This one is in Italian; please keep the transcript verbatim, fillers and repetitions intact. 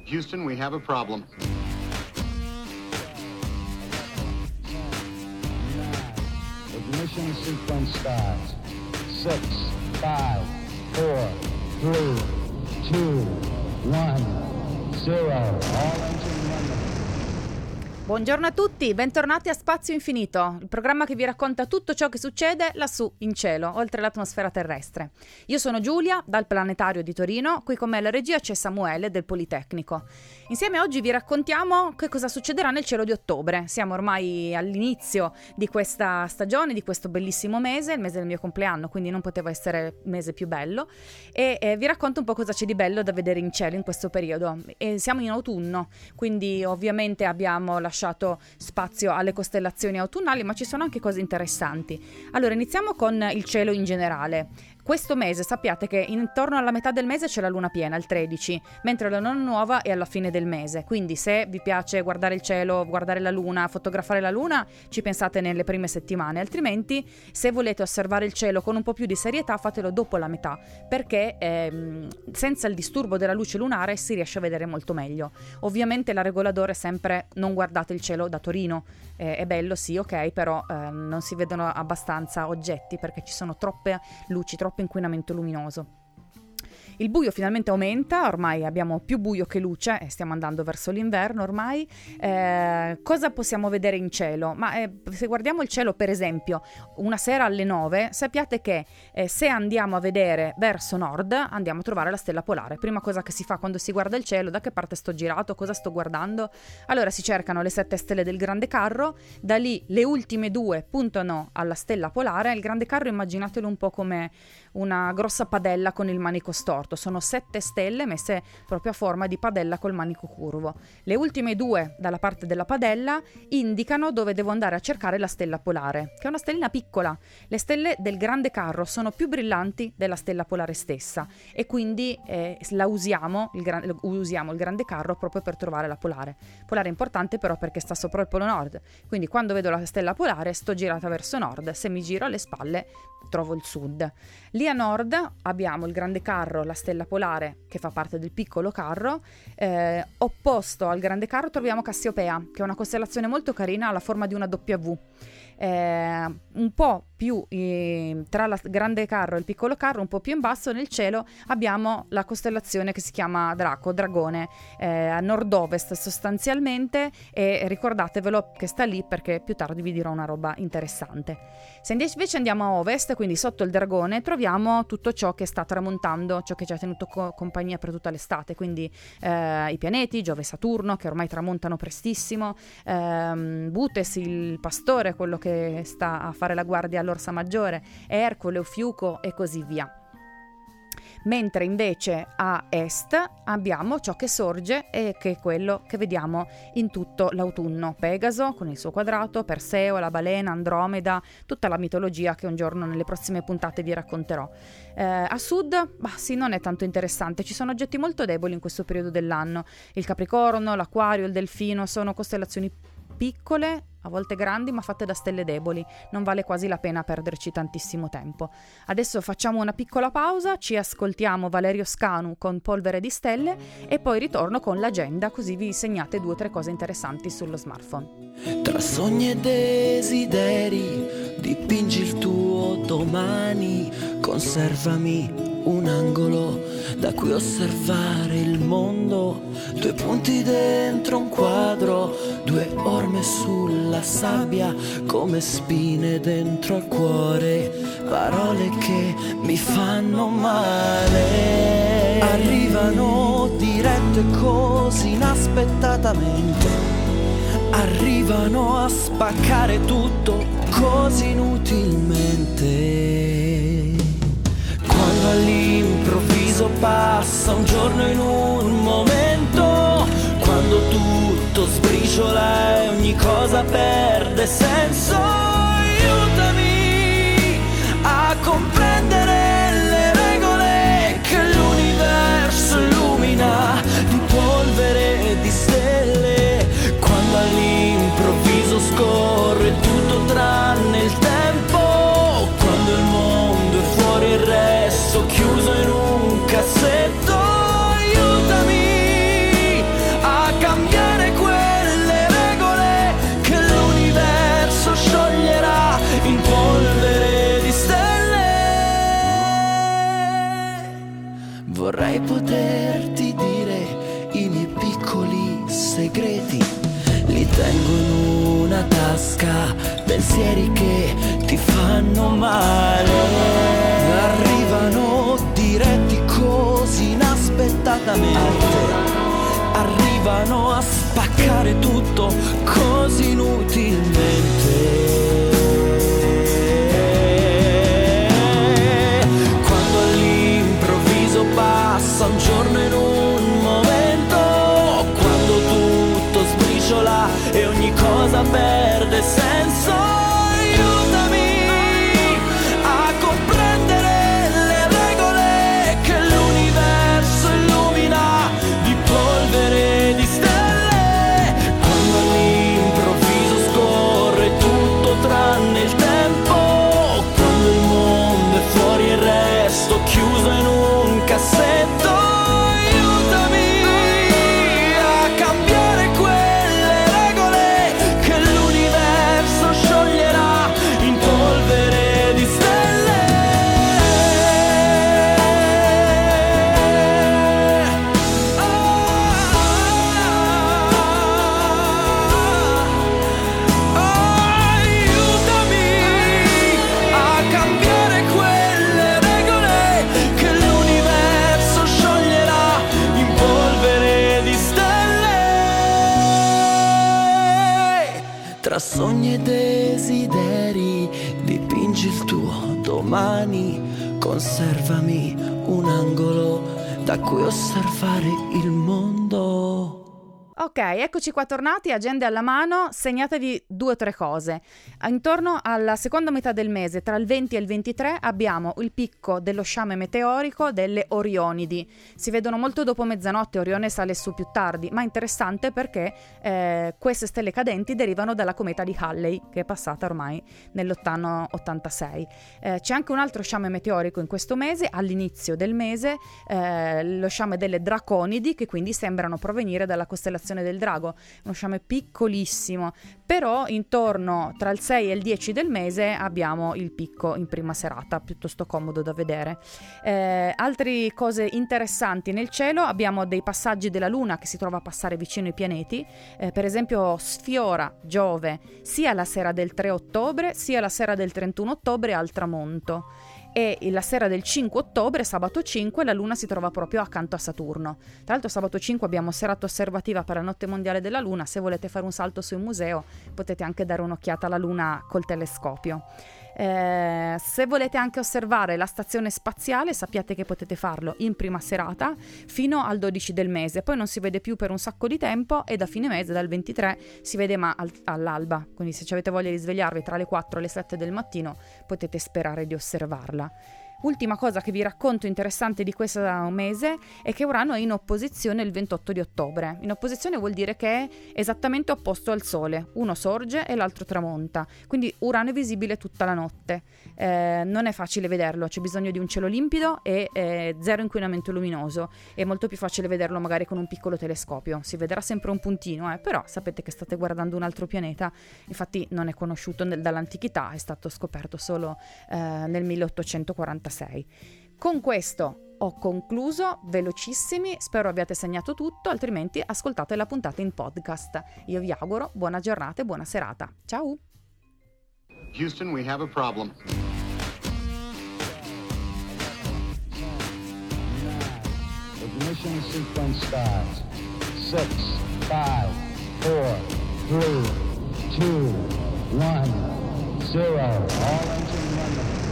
Houston, we have a problem. Ignition sequence starts. Six, five, four, three, two, one, zero. All engine running. Buongiorno a tutti, bentornati a Spazio Infinito, il programma che vi racconta tutto ciò che succede lassù in cielo, oltre l'atmosfera terrestre. Io sono Giulia, dal Planetario di Torino, qui con me alla regia c'è Samuele del Politecnico. Insieme oggi vi raccontiamo che cosa succederà nel cielo di ottobre. Siamo ormai all'inizio di questa stagione, di questo bellissimo mese, il mese del mio compleanno, quindi non poteva essere il mese più bello, e eh, vi racconto un po' cosa c'è di bello da vedere in cielo in questo periodo. E siamo in autunno, quindi ovviamente abbiamo lasciato spazio alle costellazioni autunnali, ma ci sono anche cose interessanti. Allora, iniziamo con il cielo in generale. Questo mese sappiate che intorno alla metà del mese c'è la luna piena, il tredici, mentre la luna nuova è alla fine del mese. Quindi se vi piace guardare il cielo, guardare la luna, fotografare la luna, ci pensate nelle prime settimane. Altrimenti, se volete osservare il cielo con un po' più di serietà, fatelo dopo la metà, perché ehm, senza il disturbo della luce lunare si riesce a vedere molto meglio. Ovviamente la regola d'oro è sempre: non guardate il cielo da Torino. Eh, è bello, sì, ok, però eh, non si vedono abbastanza oggetti perché ci sono troppe luci, troppo inquinamento luminoso. Il buio finalmente aumenta, ormai abbiamo più buio che luce e stiamo andando verso l'inverno ormai. Eh, cosa possiamo vedere in cielo? Ma eh, se guardiamo il cielo, per esempio, una sera alle nove, sappiate che eh, se andiamo a vedere verso nord, andiamo a trovare la stella polare. Prima cosa che si fa quando si guarda il cielo: da che parte sto girato, cosa sto guardando? Allora si cercano le sette stelle del Grande Carro, da lì le ultime due puntano alla stella polare. Il Grande Carro immaginatelo un po' come una grossa padella con il manico storto. Sono sette stelle messe proprio a forma di padella col manico curvo. Le ultime due dalla parte della padella indicano dove devo andare a cercare la stella polare, che è una stellina piccola. Le stelle del Grande Carro sono più brillanti della stella polare stessa e quindi eh, la usiamo il, gran- usiamo il Grande Carro proprio per trovare la polare. Polare è importante però perché sta sopra il polo nord, quindi quando vedo la stella polare sto girata verso nord, se mi giro alle spalle trovo il sud. Lì a nord abbiamo il Grande Carro, la stella polare che fa parte del piccolo carro. Eh, opposto al Grande Carro troviamo Cassiopea, che è una costellazione molto carina, ha la forma di una W. Eh, un po' più eh, tra la Grande Carro e il piccolo carro, un po' più in basso nel cielo abbiamo la costellazione che si chiama Draco, Dragone, eh, a nord-ovest sostanzialmente, e ricordatevelo che sta lì perché più tardi vi dirò una roba interessante. Se invece andiamo a ovest, quindi sotto il Dragone, troviamo tutto ciò che sta tramontando, ciò che ci ha tenuto co- compagnia per tutta l'estate, quindi eh, i pianeti Giove e Saturno che ormai tramontano prestissimo, ehm, Butes, il pastore, quello che sta a fare la guardia all'Orsa Maggiore, Ercole, Ofiuco e così via. Mentre invece a est abbiamo ciò che sorge e che è quello che vediamo in tutto l'autunno: Pegaso con il suo quadrato, Perseo, la balena, Andromeda, tutta la mitologia che un giorno nelle prossime puntate vi racconterò. Eh, a sud, bah sì, non è tanto interessante, ci sono oggetti molto deboli in questo periodo dell'anno. Il Capricorno, l'Aquario, il Delfino sono costellazioni piccole, a volte grandi, ma fatte da stelle deboli. Non vale quasi la pena perderci tantissimo tempo. Adesso facciamo una piccola pausa, ci ascoltiamo Valerio Scanu con Polvere di stelle e poi ritorno con l'agenda, così vi segnate due o tre cose interessanti sullo smartphone. Tra sogni e desideri dipingi il tuo domani, conservami un angolo da cui osservare il mondo, due punti dentro un quadro, due orme sulla sabbia come spine dentro al cuore, parole che mi fanno male, arrivano dirette così inaspettatamente, arrivano a spaccare tutto così inutilmente. Quando all'improvviso passa un giorno in un momento, quando tutto sbriciola e ogni cosa perde senso, aiutami a comprendere le regole che l'universo illumina di polvere e di stelle. Quando all'improvviso scorre tutto tranne il tempo, quando il mondo è fuori il resto chiuso in un cassetto, aiutami segreti li tengo in una tasca, pensieri che ti fanno male. Arrivano diretti così inaspettatamente, arrivano a spaccare tutto così inutilmente. Quando all'improvviso passa un giorno in un momento, quando tutto sbriciola e ogni cosa perde senso, aiutami a comprendere le regole che l'universo illumina di polvere di stelle. Quando all'improvviso scorre tutto tranne il tempo, quando il mondo è fuori e il resto chiuso in un cassetto, aiutami a cambiare quelle regole che l'universo scioglierà in polvere di stelle. Aiutami a cambiare quelle regole che l'universo scioglierà in polvere di stelle. Tra sogni e desideri dipingi il tuo domani, conservami un angolo da cui osservare il mondo. Ok, eccoci qua tornati, agende alla mano, segnatevi due o tre cose. Intorno alla seconda metà del mese, tra il venti e il ventitré, abbiamo il picco dello sciame meteorico delle Orionidi. Si vedono molto dopo mezzanotte, Orione sale su più tardi, ma interessante perché eh, queste stelle cadenti derivano dalla cometa di Halley, che è passata ormai nell'anno ottantasei. Eh, c'è anche un altro sciame meteorico in questo mese, all'inizio del mese, eh, lo sciame delle Draconidi, che quindi sembrano provenire dalla costellazione del Drago, uno sciame piccolissimo, però intorno tra il sei e il dieci del mese abbiamo il picco in prima serata, piuttosto comodo da vedere. Eh, altre cose interessanti nel cielo, abbiamo dei passaggi della Luna che si trova a passare vicino ai pianeti, eh, per esempio sfiora Giove sia la sera del tre ottobre sia la sera del trentuno ottobre al tramonto. E la sera del cinque ottobre, sabato cinque, la Luna si trova proprio accanto a Saturno. Tra l'altro sabato cinque abbiamo serata osservativa per la notte mondiale della Luna. Se volete fare un salto sul museo potete anche dare un'occhiata alla Luna col telescopio. Eh, se volete anche osservare la stazione spaziale, sappiate che potete farlo in prima serata fino al dodici del mese, poi non si vede più per un sacco di tempo e da fine mese, dal ventitré, si vede ma al- all'alba, quindi se avete voglia di svegliarvi tra le quattro e le sette del mattino potete sperare di osservarla. Ultima cosa che vi racconto interessante di questo mese è che Urano è in opposizione il ventotto di ottobre. In opposizione vuol dire che è esattamente opposto al Sole, uno sorge e l'altro tramonta, quindi Urano è visibile tutta la notte. Eh, non è facile vederlo, c'è bisogno di un cielo limpido e eh, zero inquinamento luminoso. È molto più facile vederlo magari con un piccolo telescopio, si vedrà sempre un puntino, eh, però sapete che state guardando un altro pianeta. Infatti non è conosciuto nel, dall'antichità, è stato scoperto solo eh, nel milleottocentoquarantasei. Con questo ho concluso, velocissimi, spero abbiate segnato tutto, altrimenti ascoltate la puntata in podcast. Io vi auguro buona giornata e buona serata. Ciao! Houston, we have a problem. Ignition sequence starts. Six, five, four, three, two, one, zero. All engine running.